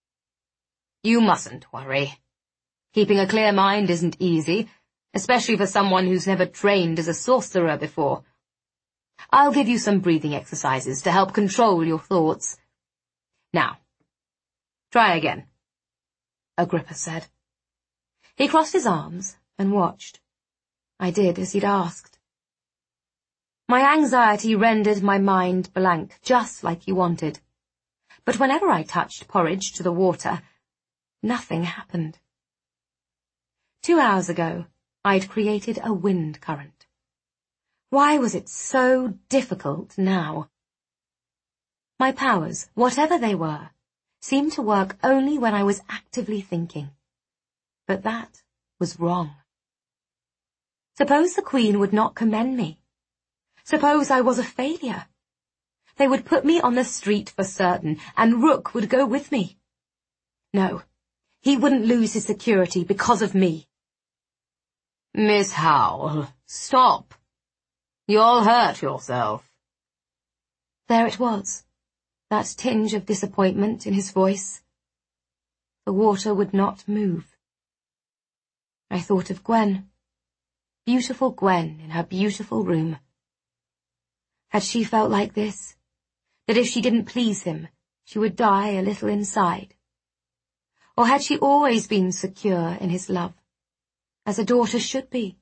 You mustn't worry. Keeping a clear mind isn't easy, especially for someone who's never trained as a sorcerer before. I'll give you some breathing exercises to help control your thoughts. Now, try again, Agrippa said. He crossed his arms and watched. I did as he'd asked. My anxiety rendered my mind blank, just like he wanted. But whenever I touched porridge to the water, nothing happened. Two hours ago, I'd created a wind current. Why was it so difficult now? My powers, whatever they were, seemed to work only when I was actively thinking. But that was wrong. Suppose the Queen would not commend me. Suppose I was a failure. They would put me on the street for certain, and Rook would go with me. No, he wouldn't lose his security because of me. Miss Howell, stop. You'll hurt yourself. There it was, that tinge of disappointment in his voice. The water would not move. I thought of Gwen. Beautiful Gwen in her beautiful room. Had she felt like this? That if she didn't please him, she would die a little inside? Or had she always been secure in his love, as a daughter should be?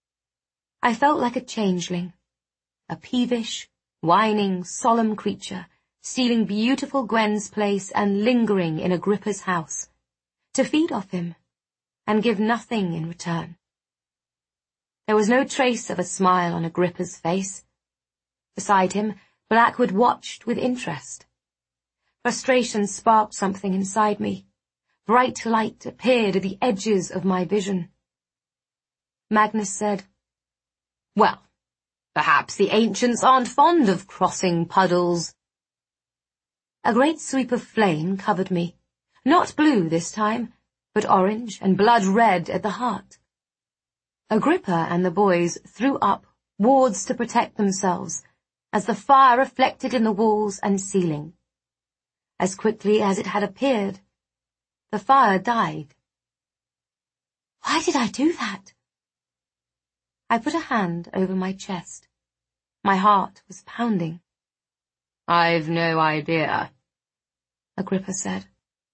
I felt like a changeling, a peevish, whining, solemn creature, stealing beautiful Gwen's place and lingering in Agrippa's house, to feed off him, and give nothing in return. There was no trace of a smile on Agrippa's face. Beside him, Blackwood watched with interest. Frustration sparked something inside me. Bright light appeared at the edges of my vision. Magnus said, Well, perhaps the ancients aren't fond of crossing puddles. A great sweep of flame covered me, not blue this time, but orange and blood red at the heart. Agrippa and the boys threw up wards to protect themselves, as the fire reflected in the walls and ceiling. As quickly as it had appeared, the fire died. Why did I do that? I put a hand over my chest. My heart was pounding. I've no idea, Agrippa said.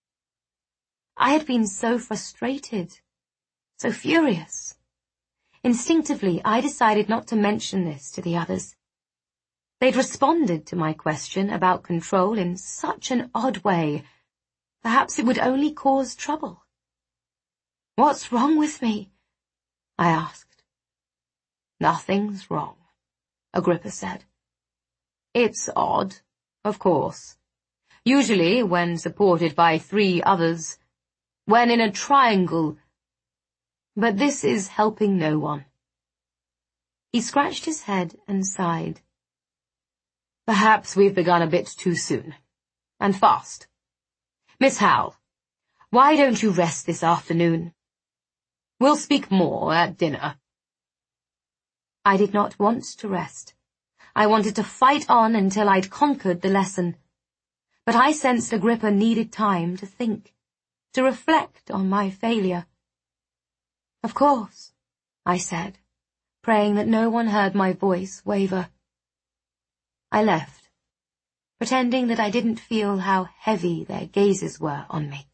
I had been so frustrated, so furious. Instinctively, I decided not to mention this to the others. They'd responded to my question about control in such an odd way Perhaps it would only cause trouble. "What's wrong with me?" I asked.
"Nothing's wrong," Agrippa said. "It's odd, of course. Usually, when supported by three others, when in a triangle, but this is helping no one."
He scratched his head and sighed.
"Perhaps we've begun a bit too soon, and fast. Miss Howe, why don't you rest this afternoon? We'll speak more at dinner."
I did not want to rest. I wanted to fight on until I'd conquered the lesson. But I sensed Agrippa needed time to think, to reflect on my failure. "Of course," I said, praying that no one heard my voice waver. I left, pretending that I didn't feel how heavy their gazes were on me.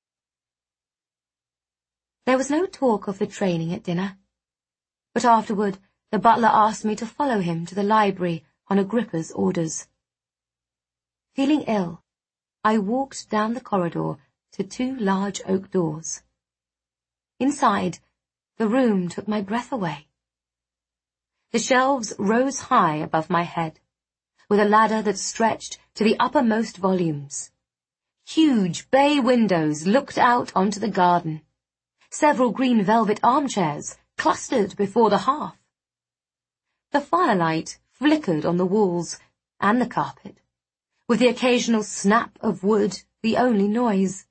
There was no talk of the training at dinner, but afterward the butler asked me to follow him to the library on Agrippa's orders. Feeling ill, I walked down the corridor to two large oak doors. Inside, the room took my breath away. The shelves rose high above my head, with a ladder that stretched to the uppermost volumes. Huge bay windows looked out onto the garden. Several green velvet armchairs clustered before the hearth. The firelight flickered on the walls and the carpet, with the occasional snap of wood the only noise.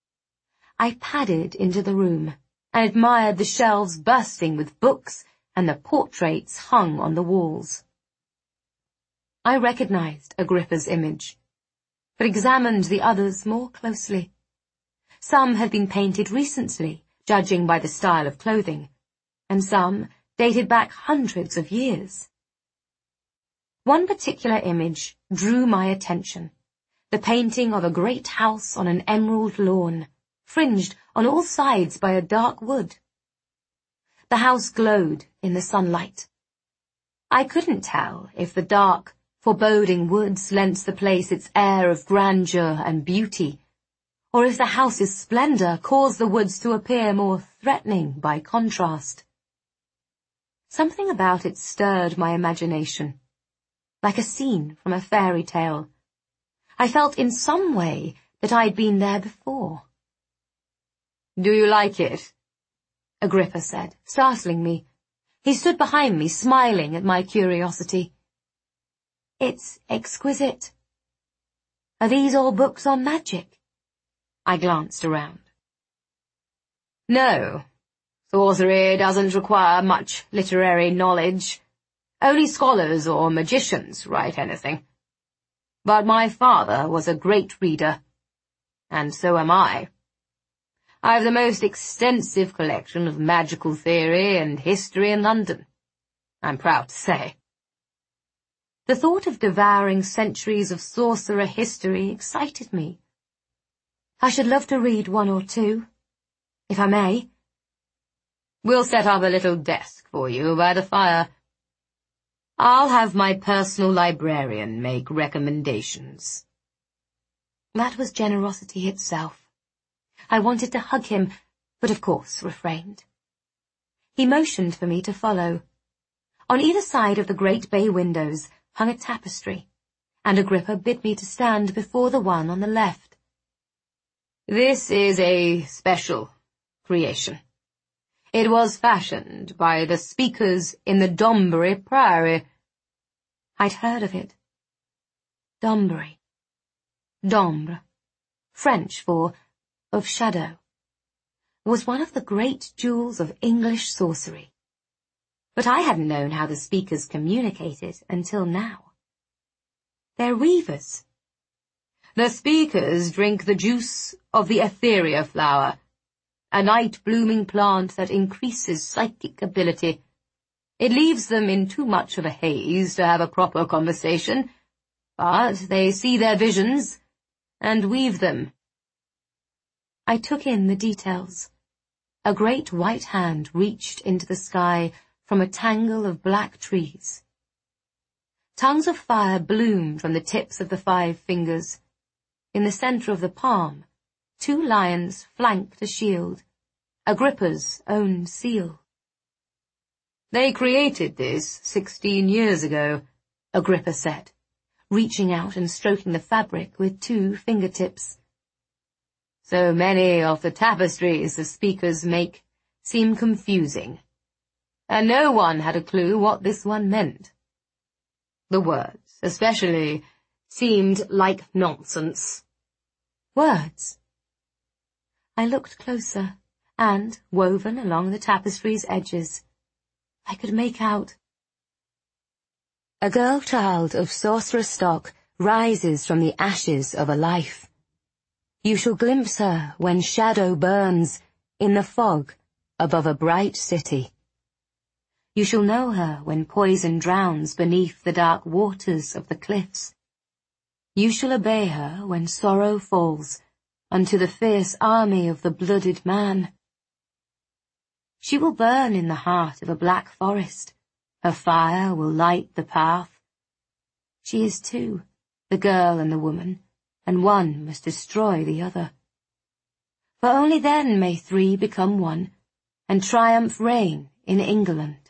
I padded into the room and admired the shelves bursting with books and the portraits hung on the walls. I recognized Agrippa's image, but examined the others more closely. Some had been painted recently, judging by the style of clothing, and some dated back hundreds of years. One particular image drew my attention, the painting of a great house on an emerald lawn, fringed on all sides by a dark wood. The house glowed in the sunlight. I couldn't tell if the dark, foreboding woods lent the place its air of grandeur and beauty, or if the house's splendor caused the woods to appear more threatening by contrast. Something about it stirred my imagination, like a scene from a fairy tale. I felt in some way that I'd been there before.
"Do you like it?"
Agrippa said, startling me. He stood behind me, smiling at my curiosity. "It's exquisite. Are these all books on magic?" I glanced around.
"No. Sorcery doesn't require much literary knowledge. Only scholars or magicians write anything. But my father was a great reader, and so am I. I have the most extensive collection of magical theory and history in London, I'm proud to say."
The thought of devouring centuries of sorcerer history excited me. I should love to read one or two, if I may.
"We'll set up a little desk for you by the fire. I'll have my personal librarian make recommendations."
That was generosity itself. I wanted to hug him, but of course refrained. He motioned for me to follow. On either side of the great bay windows hung a tapestry, and Agrippa bid me to stand before the one on the left.
"This is a special creation. It was fashioned by the speakers in the Dombury Priory."
I'd heard of it. Dombury. Dombre, French for of shadow, was one of the great jewels of English sorcery. But I hadn't known how the speakers communicated until now. They're weavers.
"The speakers drink the juice of the Etheria flower, a night-blooming plant that increases psychic ability. It leaves them in too much of a haze to have a proper conversation, but they see their visions and weave them."
I took in the details. A great white hand reached into the sky from a tangle of black trees. Tongues of fire bloomed from the tips of the five fingers. In the center of the palm, two lions flanked a shield, Agrippa's own seal.
They created this sixteen years ago,
Agrippa said, reaching out and stroking the fabric with two fingertips.
So many of the tapestries the speakers make seem confusing, and no one had a clue what this one meant. The words, especially, seemed like nonsense.
Words? I looked closer, and, woven along the tapestry's edges, I could make out. A girl-child of sorceress stock rises from the ashes of a life. You shall glimpse her when shadow burns in the fog above a bright city. You shall know her when poison drowns beneath the dark waters of the cliffs. You shall obey her when sorrow falls unto the fierce army of the blooded man. She will burn in the heart of a black forest. Her fire will light the path. She is two, the girl and the woman, and one must destroy the other. For only then may three become one, and triumph reign in England.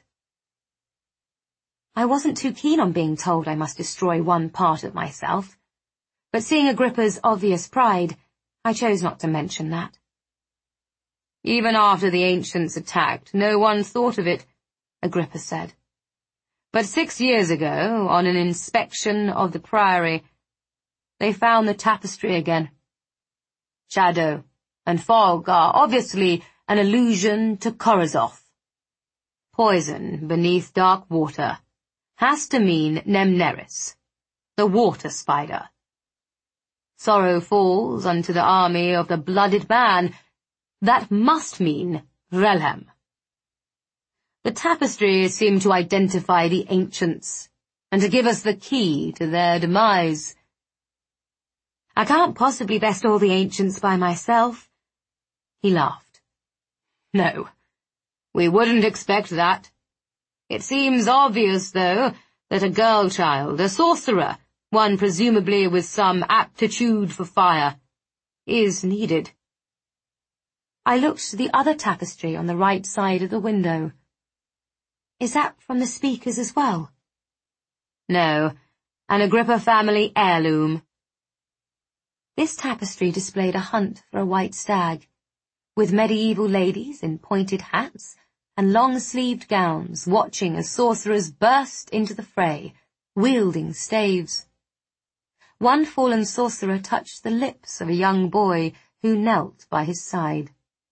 I wasn't too keen on being told I must destroy one part of myself, but seeing Agrippa's obvious pride, I chose not to mention that.
Even after the ancients attacked, no one thought of it, Agrippa said. But six years ago, on an inspection of the priory, they found the tapestry again. Shadow and fog are obviously an allusion to Korozoth. Poison beneath dark water has to mean Nemneris, the water spider. Sorrow falls unto the army of the blooded man. That must mean Relhem. The tapestries seem to identify the ancients, and to give us the key to their demise.
I can't possibly best all the ancients by myself.
He laughed. No, we wouldn't expect that. It seems obvious, though, that a girl child, a sorcerer, one presumably with some aptitude for fire, is needed.
I looked to the other tapestry on the right side of the window. Is that from the speakers as well?
No, an Agrippa family heirloom.
This tapestry displayed a hunt for a white stag, with medieval ladies in pointed hats and long-sleeved gowns watching as sorcerers burst into the fray, wielding staves. One fallen sorcerer touched the lips of a young boy who knelt by his side.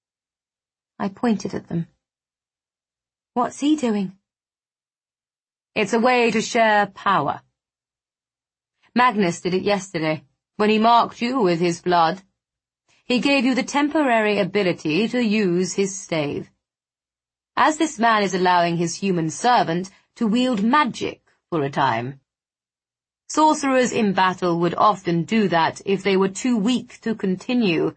I pointed at them. What's he doing?
It's a way to share power. Magnus did it yesterday, when he marked you with his blood. He gave you the temporary ability to use his stave. As this man is allowing his human servant to wield magic for a time. Sorcerers in battle would often do that if they were too weak to continue.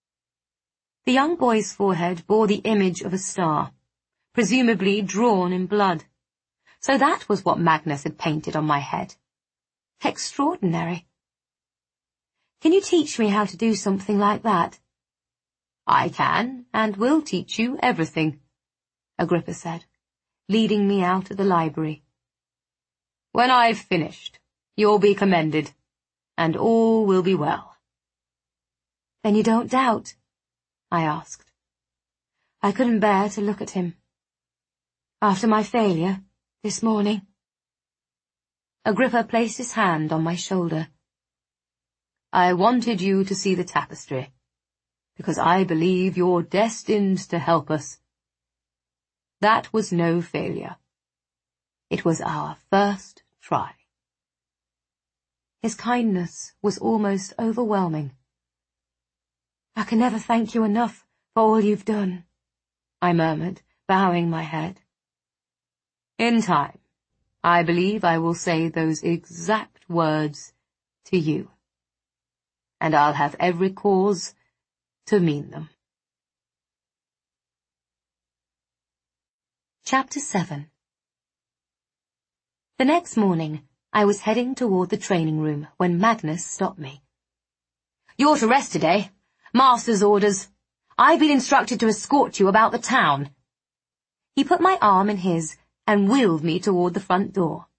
The young boy's forehead bore the image of a star, presumably drawn in blood. So that was what Magnus had painted on my head. Extraordinary. Can you teach me how to do something like that?
I can, and will teach you everything, Agrippa said, leading me out of the library. When I've finished, you'll be commended, and all will be well.
Then you don't doubt? I asked. I couldn't bear to look at him. After my failure, this morning. Agrippa placed his hand on my shoulder.
I wanted you to see the tapestry, because I believe you're destined to help us. That was no failure. It was our first try.
His kindness was almost overwhelming. I can never thank you enough for all you've done, I murmured, bowing my head.
In time, I believe I will say those exact words to you, and I'll have every cause to mean them.
Chapter seven. The next morning, I was heading toward the training room when Magnus stopped me.
You're to rest today. Master's orders. I've been instructed to escort you about the town.
He put my arm in his and wheeled me toward the front door.